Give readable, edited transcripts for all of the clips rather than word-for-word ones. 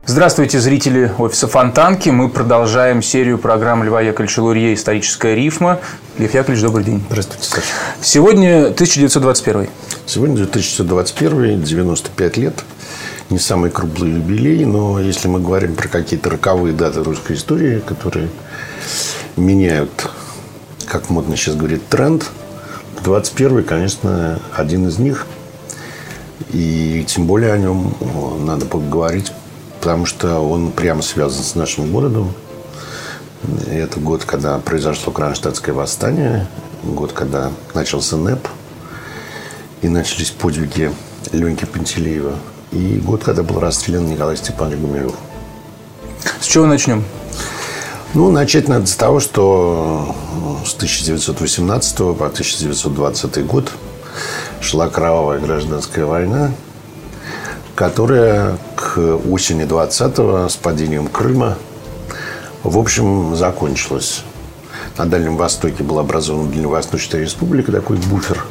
Здравствуйте, зрители офиса Фонтанки. Мы продолжаем серию программ Льва Яковлевича Лурье «Историческая рифма». Лев Яковлевич, добрый день. Здравствуйте, Саша. Сегодня 1921. Сегодня 1921, 95 лет. Не самый круглый юбилей, но если мы говорим про какие-то роковые даты русской истории, которые меняют, как модно сейчас говорить, тренд, 21-й, конечно, один из них. И тем более о нем надо поговорить, потому что он прямо связан с нашим городом. Это год, когда произошло Кронштадтское восстание, год, когда начался НЭП и начались подвиги Леньки Пантелеева, и год, когда был расстрелян Николай Степанович Гумилев. С чего начнем? Начать надо с того, что с 1918 по 1920 год шла кровавая гражданская война, которая к осени 20-го с падением Крыма, в общем, закончилась. На Дальнем Востоке была образована Дальневосточная республика, такой буфер.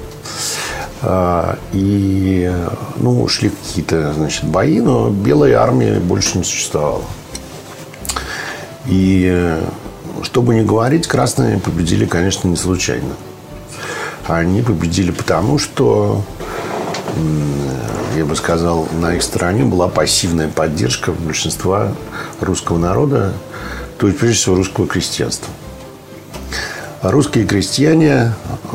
И шли какие-то, бои, но Белой армии больше не существовало. И, чтобы не говорить, красные победили, конечно, не случайно. Они победили потому, что, я бы сказал, на их стороне была пассивная поддержка большинства русского народа, то есть, прежде всего, русского крестьянства. Русские крестьяне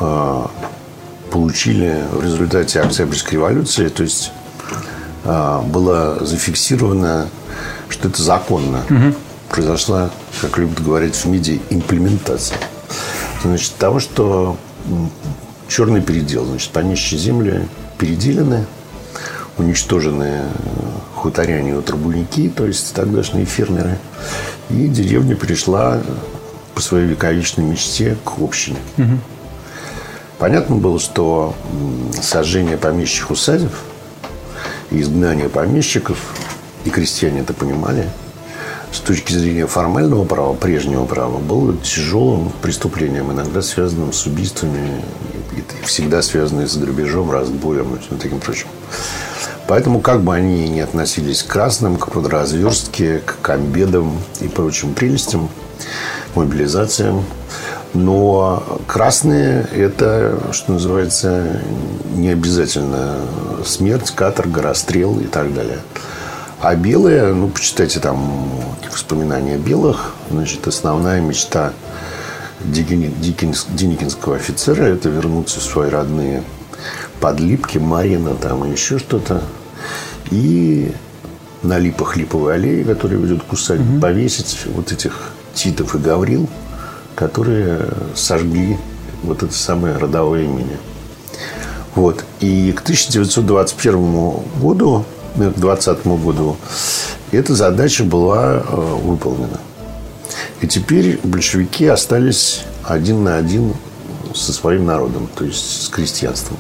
получили в результате Октябрьской революции, то есть было зафиксировано, что это законно. Произошла, как любят говорить в МИДе, имплементация. Значит, того, что черный передел. Значит, помещичьи земли переделены, уничтожены хуторяне и трубники, то есть тогдашние фермеры. И деревня перешла по своей вековечной мечте к общине. Понятно было, что сожжение помещичьих усадеб и изгнание помещиков, и крестьяне это понимали, с точки зрения формального права, прежнего права, было тяжелым преступлением, иногда связанным с убийствами, и всегда связанным с грабежом, разбоем и всем таким прочим. Поэтому, как бы они ни относились к красным, к продразверстке, к комбедам и прочим прелестям, мобилизациям, но красные – это, что называется, не обязательно смерть, каторга, расстрел и так далее. А белые, почитайте там воспоминания белых, значит, основная мечта деникинского офицера – это вернуться в свои родные Подлипки, Марьино там и еще что-то. И на липах липовой аллеи, которая ведет к усадьбе, повесить вот этих Титов и Гаврил, которые сожгли вот это самое родовое имение. Вот. И к 1921 году, к 2020 году эта задача была выполнена. И теперь большевики остались один на один со своим народом, то есть с крестьянством.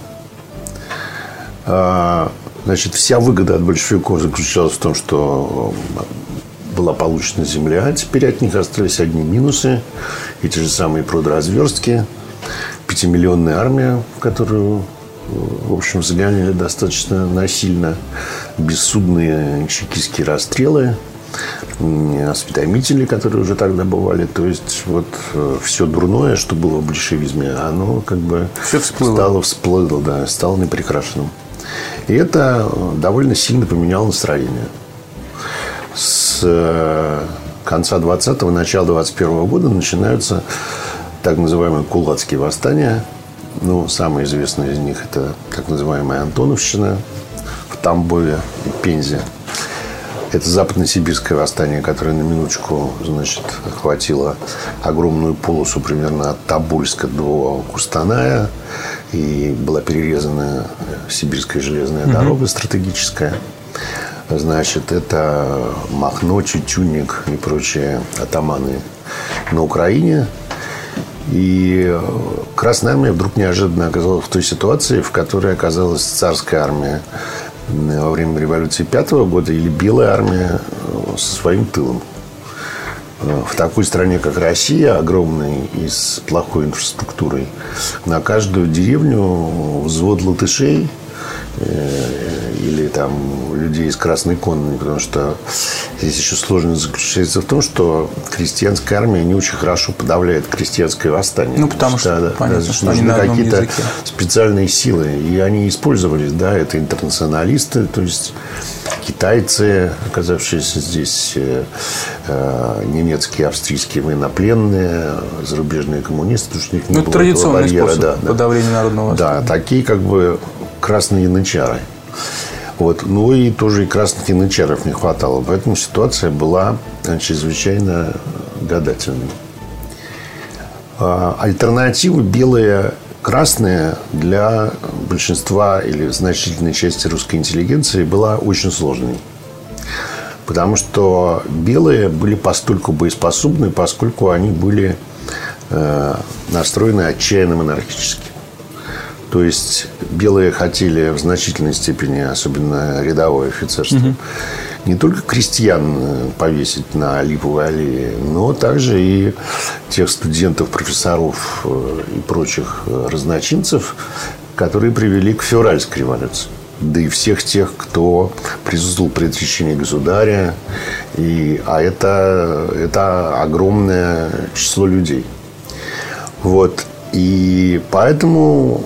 Значит, вся выгода от большевиков заключалась в том, что была получена земля, а теперь от них остались одни минусы. Эти же самые продразверстки, 5-миллионная армия, которую, в общем, загоняли достаточно насильно, бессудные чекистские расстрелы, осведомители, которые уже тогда бывали. То есть, вот все дурное, что было в большевизме, оно как бы всплыло, да, стало непрекрашенным. И это довольно сильно поменяло настроение. С конца 20-го, начала 21-го года начинаются так называемые кулацкие восстания. Самое известное из них – это так называемая Антоновщина в Тамбове и Пензе. Это западно-сибирское восстание, которое на минуточку, охватило огромную полосу примерно от Тобольска до Кустаная. И была перерезана сибирская железная дорога стратегическая. Значит, это Махно, Тютюнник и прочие атаманы на Украине. И Красная армия вдруг неожиданно оказалась в той ситуации, в которой оказалась царская армия во время революции 5-го года или Белая армия со своим тылом. В такой стране, как Россия, огромной и с плохой инфраструктурой, на каждую деревню взвод латышей или там людей из Красной Конной, потому что здесь еще сложность заключается в том, что крестьянская армия не очень хорошо подавляет крестьянское восстание. Ну, потому что, понятно, что они на одном какие-то языке. специальные силы, и они использовались, да, это интернационалисты, то есть китайцы, оказавшиеся здесь, немецкие, австрийские военнопленные, зарубежные коммунисты, потому что у них не было традиционный барьера, способ подавления народного восстания. Да, такие как бы красные янычары. Вот. Ну и тоже и красных янычаров не хватало. Поэтому ситуация была чрезвычайно гадательной. Альтернативы белые, красные для большинства или значительной части русской интеллигенции была очень сложной. Потому что белые были постольку боеспособны, поскольку они были настроены отчаянно монархически. То есть белые хотели в значительной степени, особенно рядовое офицерство, не только крестьян повесить на липовой аллее, но также и тех студентов, профессоров и прочих разночинцев, которые привели к февральской революции. Да и всех тех, кто присутствовал при отречении государя. А это огромное число людей. Вот. И поэтому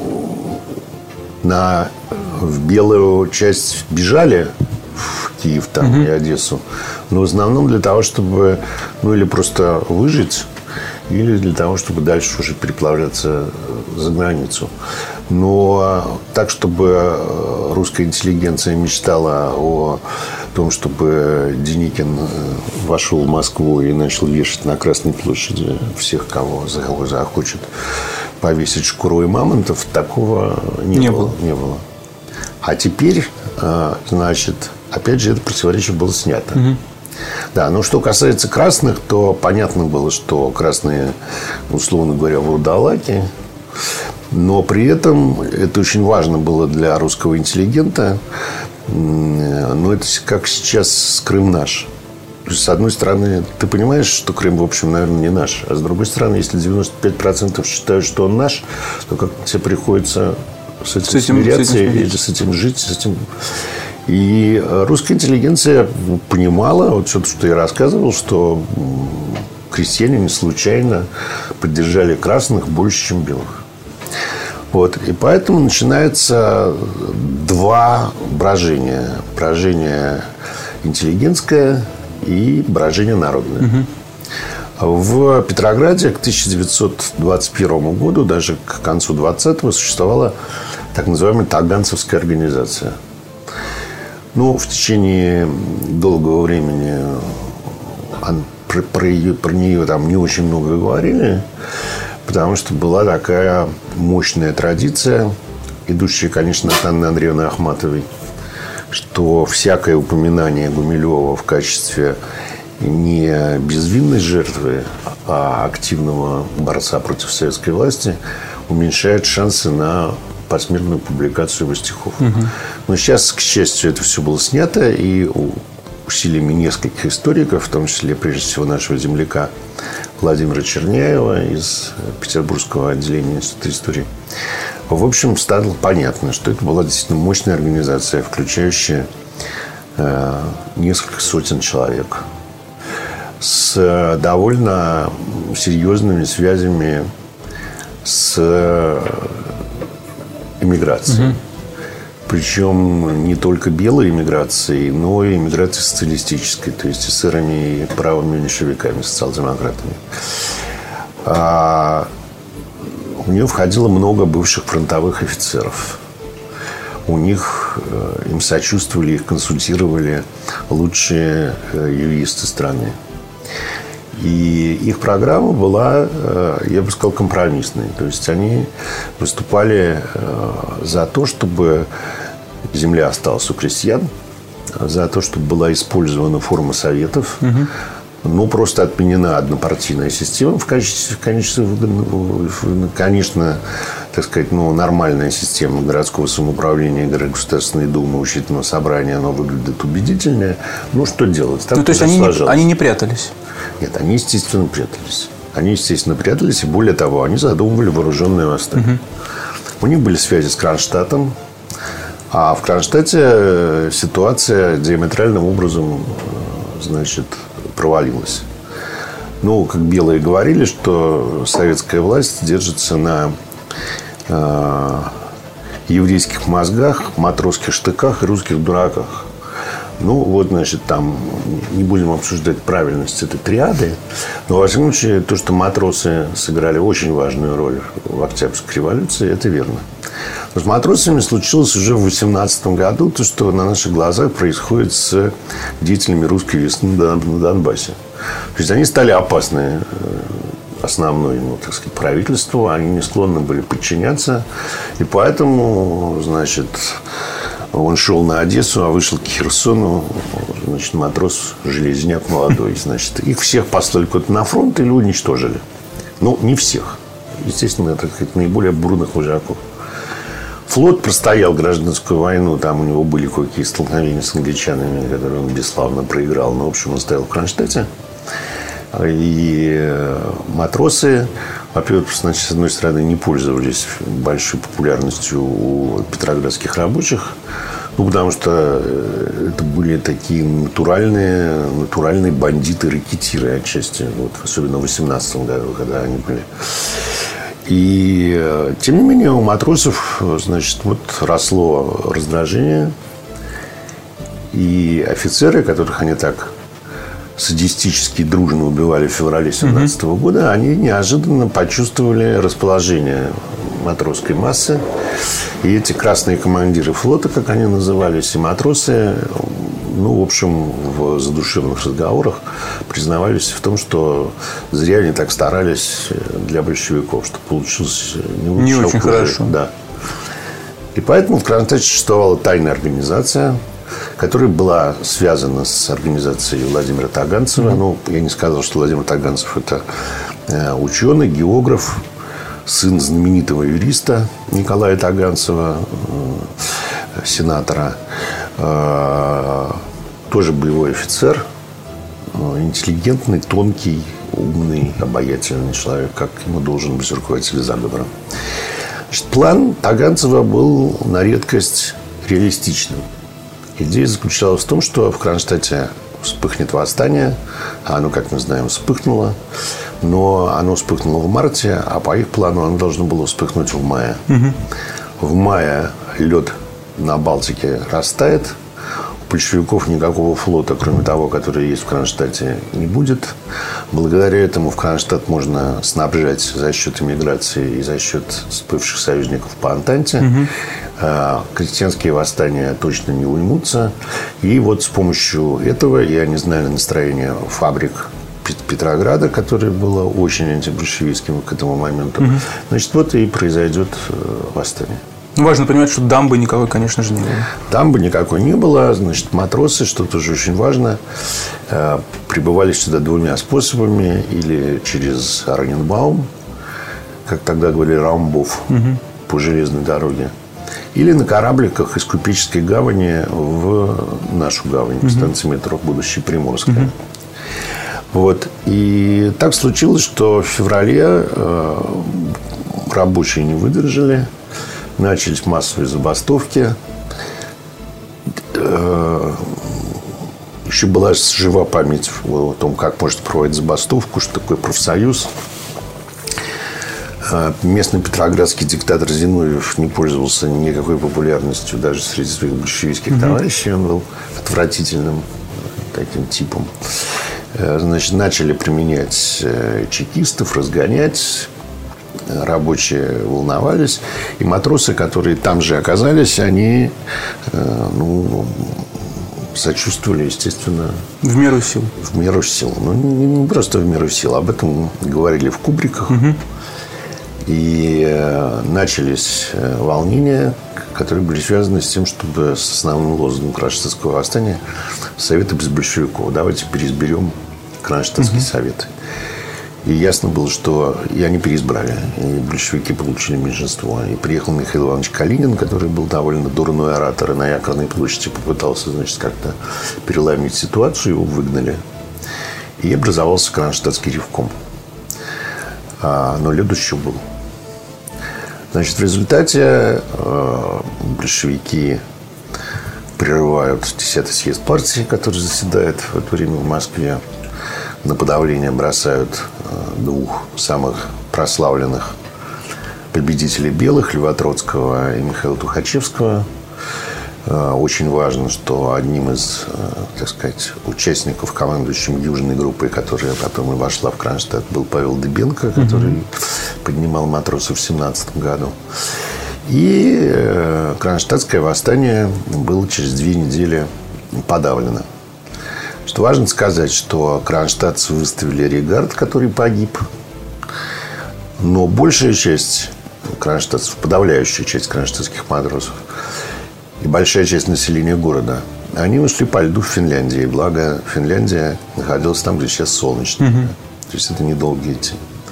в белую часть бежали в Киев там, и Одессу. Но в основном для того, чтобы или просто выжить, или для того, чтобы дальше уже переплавляться за границу. Но так, чтобы русская интеллигенция мечтала о том, чтобы Деникин вошел в Москву и начал вешать на Красной площади всех, кого захочет повесить шкурой мамонтов, такого не было. А теперь, значит, опять же, это противоречие было снято. Да, но что касается красных, то понятно было, что красные, условно говоря, вурдалаки. Но при этом это очень важно было для русского интеллигента. Но это как сейчас с Крым наш. То есть, с одной стороны, ты понимаешь, что Крым, в общем, наверное, не наш. А с другой стороны, если 95% считают, что он наш, то как тебе приходится с этим смиряться или с этим жить, с этим... И русская интеллигенция понимала, вот все, что я рассказывал, что крестьяне не случайно поддержали красных больше, чем белых. Вот. И поэтому начинается два брожения. Брожение интеллигентское и брожение народное. В Петрограде к 1921 году, даже к концу 20-го, существовала так называемая Таганцевская организация. Ну, в течение долгого времени про нее там не очень много говорили, потому что была такая мощная традиция, идущая, конечно, от Анны Андреевны Ахматовой, что всякое упоминание Гумилева в качестве не безвинной жертвы, а активного борца против советской власти уменьшает шансы на посмертную публикацию его стихов. Но сейчас, к счастью, это все было снято, и усилиями нескольких историков, в том числе, прежде всего, нашего земляка Владимира Черняева из Петербургского отделения Института истории, в общем, стало понятно, что это была действительно мощная организация, включающая несколько сотен человек с довольно серьезными связями с эмиграцией. Причем не только белой эмиграцией, но и эмиграцией социалистической, то есть эсерами и правыми меньшевиками, социал-демократами. В нее входило много бывших фронтовых офицеров. Им сочувствовали, их консультировали лучшие юристы страны. И их программа была, я бы сказал, компромиссной. То есть они выступали за то, чтобы земля осталась у крестьян, за то, чтобы была использована форма советов, но просто отменена однопартийная система в качестве, конечно, так сказать, нормальная система городского самоуправления, Государственной Думы, учительного собрания, она выглядит убедительнее. Ну, что делать? Так то есть они не прятались? Нет, они, естественно, прятались. И более того, они задумывали вооруженное восстание. У них были связи с Кронштадтом. А в Кронштадте ситуация диаметральным образом, значит, провалилась. Ну, как белые говорили, что советская власть держится на еврейских мозгах, матросских штыках и русских дураках. Ну, вот, значит, там не будем обсуждать правильность этой триады, но, во всяком случае, то, что матросы сыграли очень важную роль в Октябрьской революции, это верно. Но с матросами случилось уже в 18 году то, что на наших глазах происходит с деятелями русской весны на Донбассе. То есть они стали опасны основному, так сказать, правительству. Они не склонны были подчиняться. И поэтому, значит, он шел на Одессу, а вышел к Херсону, значит, матрос Железняк молодой. Значит, их всех послали куда-то на фронт или уничтожили. Ну, не всех. Естественно, так сказать, наиболее бурных вожаков. Флот простоял гражданскую войну. Там у него были кое-какие столкновения с англичанами, которые он бесславно проиграл. Но, в общем, он стоял в Кронштадте. И матросы, во-первых, значит, с одной стороны, не пользовались большой популярностью у петроградских рабочих. Ну, потому что это были такие натуральные бандиты-рэкетиры отчасти. Вот, особенно в 18 году, когда они были. И, тем не менее, у матросов, значит, вот росло раздражение. И офицеры, которых они так садистически и дружно убивали в феврале 17 года, они неожиданно почувствовали расположение матросской массы. И эти красные командиры флота, как они назывались, и матросы, ну, в общем, в задушевных разговорах признавались в том, что зря они так старались для большевиков, что получилось не очень хорошо. Да. И поэтому в Кронштадте существовала тайная организация, которая была связана с организацией Владимира Таганцева. Ну, я не сказал, что Владимир Таганцев – это ученый, географ, сын знаменитого юриста Николая Таганцева, сенатора. Тоже боевой офицер, интеллигентный, тонкий, умный, обаятельный человек, как ему должен быть руководитель заговора. Значит, план Таганцева был на редкость реалистичным. Идея заключалась в том, что в Кронштадте вспыхнет восстание. А оно, как мы знаем, вспыхнуло. Но оно вспыхнуло в марте, а по их плану оно должно было вспыхнуть в мае. В мае лед на Балтике растает. У большевиков никакого флота, кроме того, который есть в Кронштадте, не будет. Благодаря этому в Кронштадт можно снабжать за счет иммиграции и за счет бывших союзников по Антанте. Крестьянские восстания точно не уймутся. И вот с помощью этого, и они знали настроение фабрик Петрограда, которое было очень антибольшевистским к этому моменту, значит, вот и произойдет восстание. Важно понимать, что дамбы никакой, конечно же, не было. Дамбы никакой не было. Значит, матросы, что тоже очень важно, прибывали сюда двумя способами. Или через Оренбаум, как тогда говорили, Раумбов, по железной дороге. Или на корабликах из Купеческой гавани в нашу гавань, к станции метро будущей Приморская. Вот. И так случилось, что в феврале рабочие не выдержали. Начались массовые забастовки. Еще была жива память о том, как может проводить забастовку, что такое профсоюз. Местный петроградский диктатор Зиновьев не пользовался никакой популярностью даже среди своих большевистских товарищей. Он был отвратительным таким типом. Значит, начали применять чекистов, разгонять. Рабочие волновались. И матросы, которые там же оказались, они сочувствовали, естественно. В меру сил. В меру сил. Ну, не просто в меру сил. Об этом говорили в кубриках. И начались волнения, которые были связаны с тем, чтобы с основным лозунгом Кронштадтского восстания Советы без большевиков. Давайте переизберем Кронштадтские советы. И ясно было, что и они переизбрали. И большевики получили меньшинство. И приехал Михаил Иванович Калинин, который был довольно дурной оратор, и на Якорной площади попытался, значит, как-то переломить ситуацию. Его выгнали. И образовался Кронштадтский ревком. Но лед еще был. Значит, в результате большевики прерывают 10-й съезд партии, который заседает в это время в Москве. На подавление бросают двух самых прославленных победителей белых, Льва Троцкого и Михаила Тухачевского. Очень важно, что одним из, так сказать, участников, командующим южной группой, которая потом и вошла в Кронштадт, был Павел Дыбенко, который поднимал матросов в 17 году. И кронштадтское восстание было через 2 недели подавлено. Что важно сказать, что кронштадтцы выставили регард, который погиб. Но большая часть кронштадтцев, подавляющая часть кронштадтских матросов и большая часть населения города, они ушли по льду в Финляндии. Благо, Финляндия находилась там, где сейчас солнечно. То есть, это недолго идти.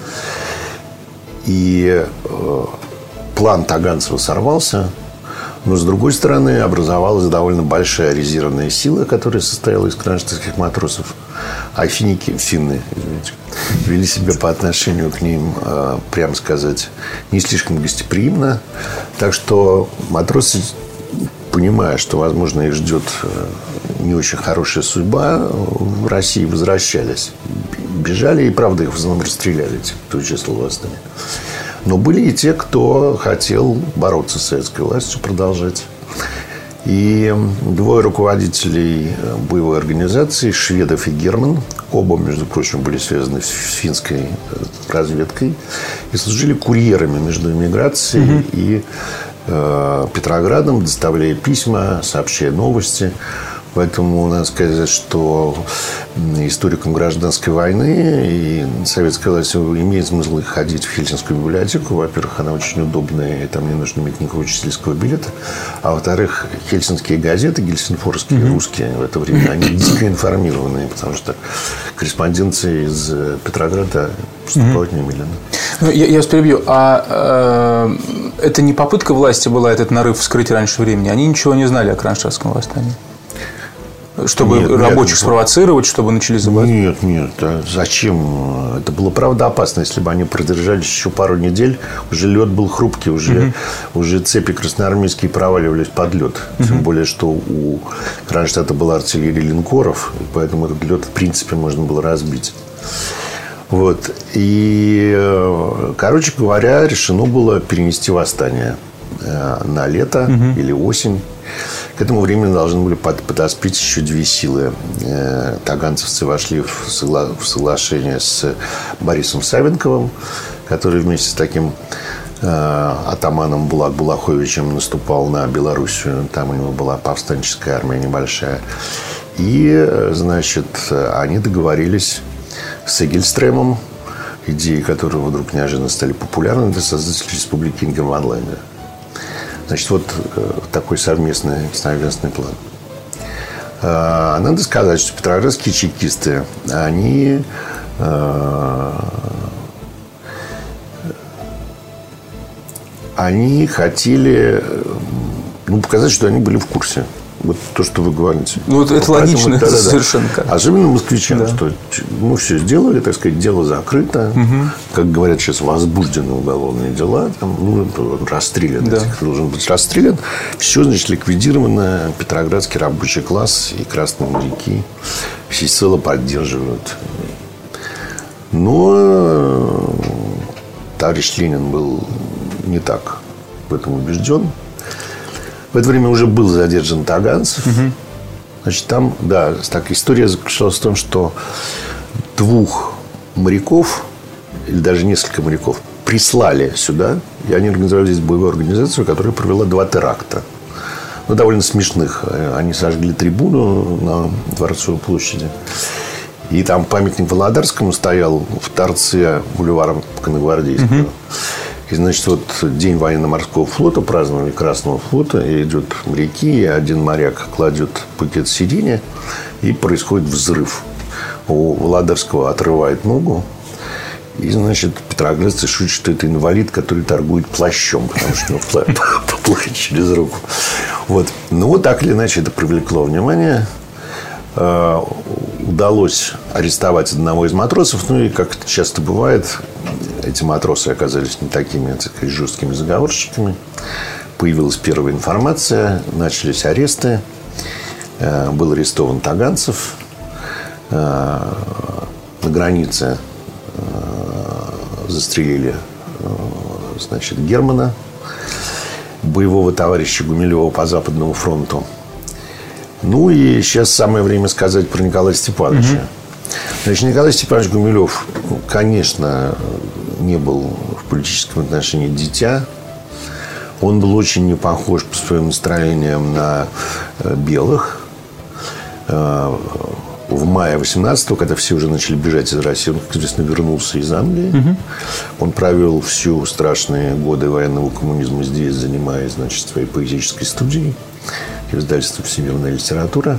И план Таганцева сорвался. Но, с другой стороны, образовалась довольно большая резервная сила, которая состояла из кронштадтских матросов. А финны, извините, вели себя по отношению к ним, прямо сказать, не слишком гостеприимно. Так что матросы, понимая, что, возможно, их ждет не очень хорошая судьба, в России возвращались. Бежали, и, правда, их в основном расстреляли, те, кто участвовал в восстании. Но были и те, кто хотел бороться с советской властью, продолжать. И 2 руководителей боевой организации, Шведов и Герман, оба, между прочим, были связаны с финской разведкой и служили курьерами между эмиграцией и Петроградом, доставляя письма, сообщая новости. Поэтому надо сказать, что историкам гражданской войны и советской власти имеет смысл ходить в Хельсинскую библиотеку. Во-первых, она очень удобная, и там не нужно иметь никакого учительского билета. А во-вторых, хельсинские газеты, гельсинфорские, русские в это время, они дико информированные, потому что корреспонденции из Петрограда поступают немедленно. Я вас перебью. А это не попытка власти была этот нарыв вскрыть раньше времени? Они ничего не знали о кронштадтском восстании? Чтобы рабочих спровоцировать, чтобы начали забывать? Нет. А зачем? Это было, правда, опасно. Если бы они продержались еще пару недель, уже лед был хрупкий, уже цепи красноармейские проваливались под лед. Тем более, что у Кронштадта была артиллерия линкоров, и поэтому этот лед, в принципе, можно было разбить. Вот. И, короче говоря, решено было перенести восстание на лето или осень. К этому времени должны были подоспеть еще 2 силы. Таганцевцы вошли в соглашение с Борисом Савенковым, который вместе с таким атаманом Булак-Булаховичем наступал на Белоруссию. Там у него была повстанческая армия небольшая. И, значит, они договорились с Эгельстремом, идеи которого вдруг неожиданно стали популярны, это создатель республики Ингерманланда. Значит, вот такой совместный план. Надо сказать, что петроградские чекисты, они хотели показать, что они были в курсе. Вот то, что вы говорите. Вот это логично, совершенно. Особенно москвичам, что все сделали, так сказать, дело закрыто. Как говорят сейчас, возбуждены уголовные дела. Расстрелян. Кто должен быть расстрелян. Все, значит, ликвидировано. Петроградский рабочий класс и красные моряки всецело поддерживают. Но товарищ Ленин был не так в этом убежден. В это время уже был задержан Таганцев. Значит, там, так, история заключалась в том, что 2 моряков, или даже несколько моряков, прислали сюда. И они организовали здесь боевую организацию, которая провела 2 теракта. Довольно смешных. Они сожгли трибуну на Дворцовой площади. И там памятник Володарскому стоял в торце бульвара Конногвардейского. И, значит, вот день военно-морского флота праздновали, Красного флота, и идет моряки, и один моряк кладет пакет сиденья, и происходит взрыв. У Володарского отрывает ногу, и, значит, петроградцы шутят, что это инвалид, который торгует плащом, потому что у него плащ через руку. Вот. Вот так или иначе это привлекло внимание. Удалось арестовать одного из матросов. И, как часто бывает, эти матросы оказались не такими, так сказать, жесткими заговорщиками. Появилась первая информация, начались аресты. был арестован Таганцев. На границе застрелили, значит, Германа, боевого товарища Гумилева по Западному фронту. Ну и сейчас самое время сказать про Николая Степановича. Значит, Николай Степанович Гумилев, конечно, не был в политическом отношении дитя. Он был очень не похож по своим настроениям на белых. В мае 18-го, когда все уже начали бежать из России, он, как известно, вернулся из Англии. Он провел всю страшные годы военного коммунизма здесь, занимаясь, значит, своей поэтической студией, издательством «Всемирная литература».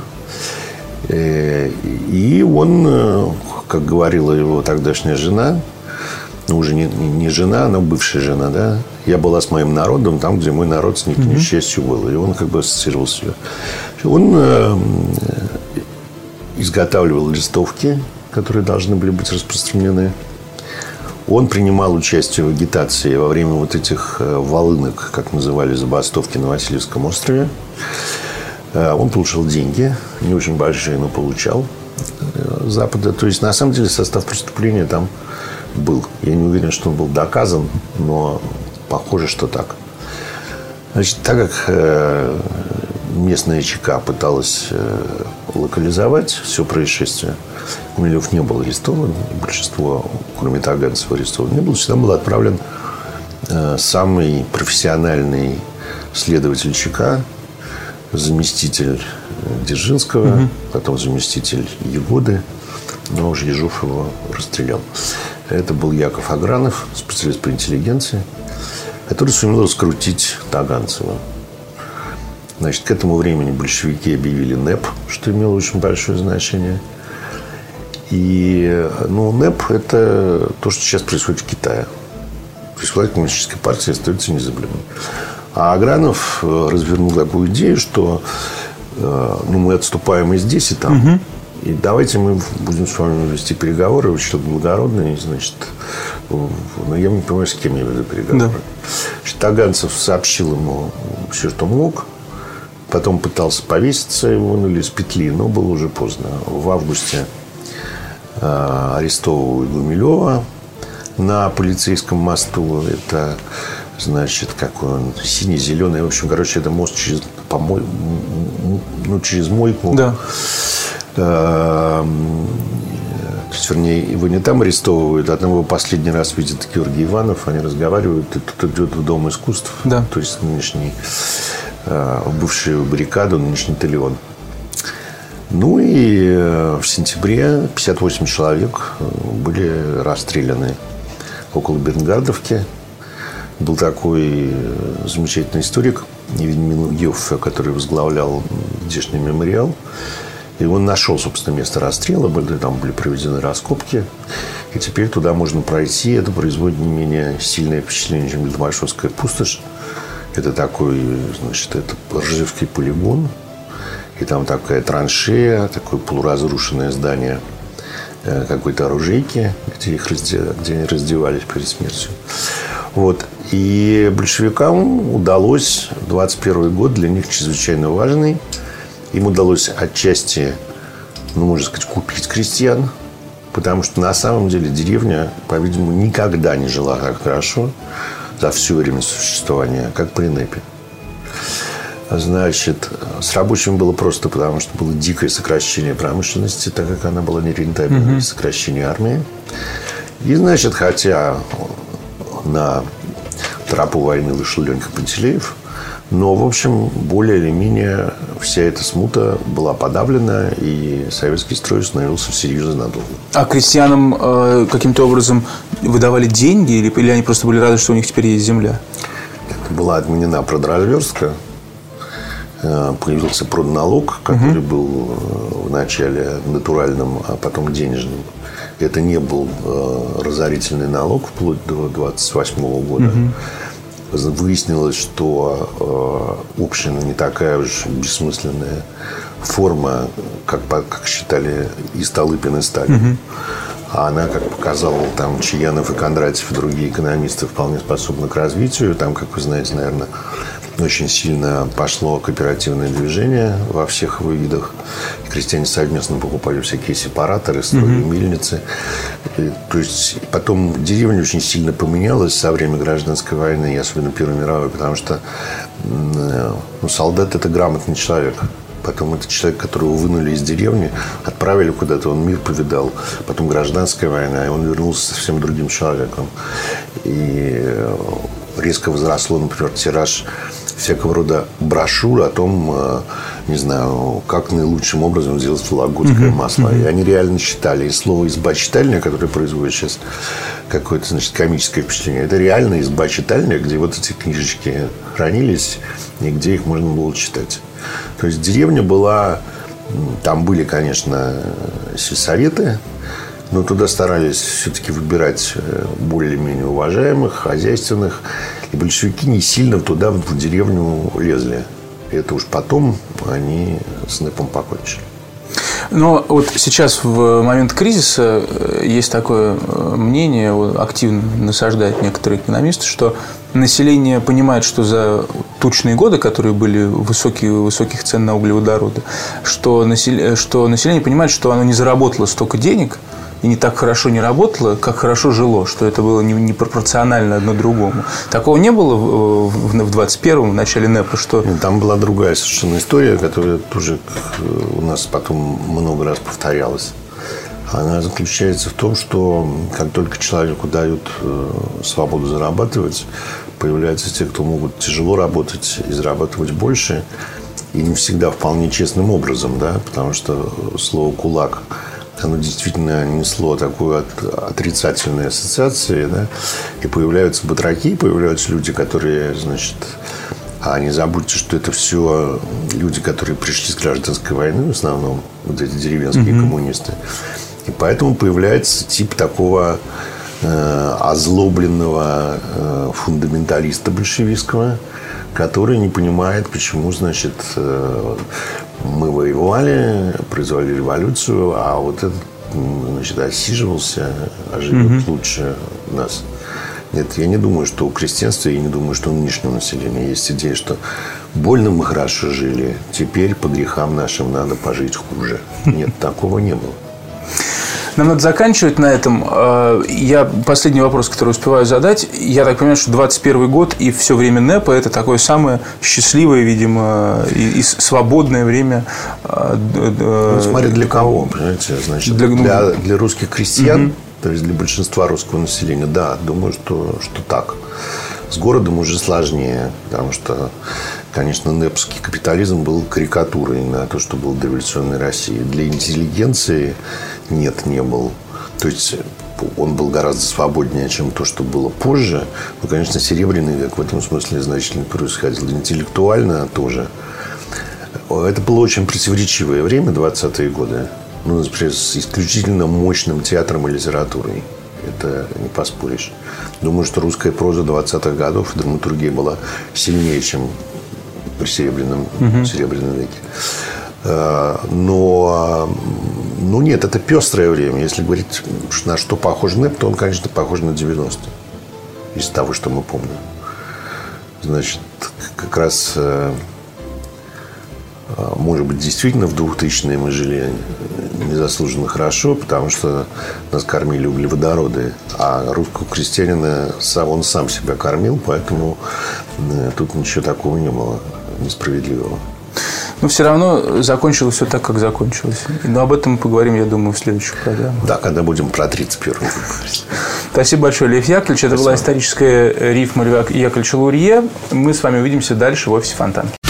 И он, как говорила его тогдашняя жена, ну, уже не жена, но бывшая жена, да, я была с моим народом там, где мой народ с них, к несчастью, был. И он как бы ассоциировался. Он изготавливал листовки, которые должны были быть распространены. Он принимал участие в агитации во время вот этих волынок, как называли забастовки на Васильевском острове. Он получил деньги, не очень большие, но получал Запада. То есть, на самом деле, состав преступления там был. Я не уверен, что он был доказан, но похоже, что так. Значит, так как местная ЧК пыталась локализовать все происшествие, Гумилев не был арестован. Большинство, кроме Таганцева, арестован не было. Сюда был отправлен самый профессиональный следователь ЧК, заместитель Дзержинского, потом заместитель Ягоды, но уже Ежов его расстрелял. Это был Яков Агранов, специалист по интеллигенции, который сумел раскрутить Таганцева. Значит, к этому времени большевики объявили НЭП, что имело очень большое значение. И, НЭП – это то, что сейчас происходит в Китае. То есть власть коммунистической партии остается незыблемой. А Агранов развернул такую идею, что мы отступаем и здесь, и там. И давайте мы будем с вами вести переговоры, вы что-то благородное, значит, я не понимаю, с кем я веду переговоры. Да. Таганцев сообщил ему все, что мог. Потом пытался повеситься, его вынули из петли, но было уже поздно. В августе арестовывают Гумилева на полицейском мосту. Это, значит, какой он, синий-зеленый. В общем, короче, это мост через через мойку. Да. То есть, вернее, его не там арестовывают, а там его последний раз видит Георгий Иванов. Они разговаривают, и тут идет в Дом искусств. Да. То есть, нынешний, бывшую баррикаду, нынешний Талион. Ну и в сентябре 58 человек были расстреляны около Бернгардовки. Был такой замечательный историк Евгений Йоффе, который возглавлял здешний мемориал. И он нашел, собственно, место расстрела. Там были проведены раскопки. И теперь туда можно пройти. Это производит не менее сильное впечатление, чем Беломорская пустошь. Это такой, значит, это Ржевский полигон. И там такая траншея, такое полуразрушенное здание какой-то оружейки, где они раздевались перед смертью. Вот. И большевикам удалось, 21 год для них чрезвычайно важный. Им удалось отчасти, можно сказать, купить крестьян. Потому что на самом деле деревня, по-видимому, никогда не жила так хорошо за все время существования, как при НЭПе. Значит, с рабочими было просто, потому что было дикое сокращение промышленности, так как она была нерентабельной, и сокращение армии. И, значит, хотя на тропу войны вышел Ленька Пантелеев, но, в общем, более или менее вся эта смута была подавлена, и советский строй становился всерьез надолго. А крестьянам каким-то образом выдавали деньги, или они просто были рады, что у них теперь есть земля? Была отменена продразверстка. Появился продналог, который был вначале натуральным, а потом денежным. Это не был разорительный налог вплоть до 1928 года. Выяснилось, что община не такая уж бессмысленная форма, как считали и Столыпин, и Сталин. А она, как показал там Чаянов и Кондратьев и другие экономисты, вполне способна к развитию. Там, как вы знаете, наверное, очень сильно пошло кооперативное движение во всех его видах. И крестьяне совместно покупали всякие сепараторы, строили мельницы. То есть потом деревня очень сильно поменялась со времени гражданской войны, и особенно Первой мировой, потому что солдат – это грамотный человек. Потом это человек, которого вынули из деревни, отправили куда-то, он мир повидал. Потом гражданская война, и он вернулся совсем другим человеком. И резко возросло, например, тираж всякого рода брошюр о том, не знаю, как наилучшим образом сделать вологодское масло. И они реально считали. И слово «изба-читальня», которое производит сейчас какое-то, значит, комическое впечатление, это реально изба-читальня, где вот эти книжечки хранились и где их можно было читать. То есть деревня была... Там были, конечно, сельсоветы, но туда старались все-таки выбирать более-менее уважаемых, хозяйственных. И большевики не сильно туда, в деревню, лезли. И это уж потом они с НЭПом покончили. Но вот сейчас, в момент кризиса, есть такое мнение, активно насаждают некоторые экономисты, что население понимает, что за тучные годы, которые были высоких цен на углеводороды, что население понимает, что оно не заработало столько денег и не так хорошо не работало, как хорошо жило, что это было не пропорционально одно другому. Такого не было в 21-м, в начале НЭПа, что... Там была другая совершенно история, которая тоже у нас потом много раз повторялась. Она заключается в том, что как только человеку дают свободу зарабатывать, появляются те, кто могут тяжело работать и зарабатывать больше, и не всегда вполне честным образом, да, потому что слово «кулак», оно действительно несло такую отрицательную ассоциацию, да? И появляются батраки, появляются люди, которые, значит... А не забудьте, что это все люди, которые пришли с гражданской войны, в основном, вот эти деревенские коммунисты. И поэтому появляется тип такого озлобленного фундаменталиста большевистского, который не понимает, почему, значит... Мы воевали, произвели революцию, а вот этот, значит, осиживался, а живет лучше нас. Нет, я не думаю, что у крестьянства, я не думаю, что у нынешнего населения есть идея, что больно мы хорошо жили, теперь по грехам нашим надо пожить хуже. Нет, такого не было. Нам надо заканчивать на этом. Я последний вопрос, который успеваю задать. Я так понимаю, что 21 год и все время НЭПа – это такое самое счастливое, видимо, и свободное время. Смотри, для кого, понимаете? Значит, для русских крестьян, то есть для большинства русского населения, да, думаю, что так. С городом уже сложнее, потому что, конечно, НЭПский капитализм был карикатурой на то, что было в дореволюционной России. Для интеллигенции нет, не был. То есть он был гораздо свободнее, чем то, что было позже. Но, конечно, Серебряный век в этом смысле значительно происходил. Интеллектуально тоже. Это было очень противоречивое время, 20-е годы. Ну, например, с исключительно мощным театром и литературой. Это не поспоришь. Думаю, что русская проза 20-х годов, драматургия была сильнее, чем при Серебряном веке. Но нет, это пестрое время. Если говорить, на что похож НЭП, то он, конечно, похож на 90-е. Из того, что мы помним. Значит, как раз, может быть, действительно в 2000-е мы жили незаслуженно хорошо, потому что нас кормили углеводороды. А русского крестьянина он сам себя кормил, поэтому тут ничего такого не было несправедливого. Но все равно закончилось все так, как закончилось. Но об этом мы поговорим, я думаю, в следующих программах. Да, когда будем про 31-й говорить. Спасибо большое, Лев Яковлевич. Это была историческая рифма Льва Яковлевича Лурье. Мы с вами увидимся дальше в офисе Фонтанки.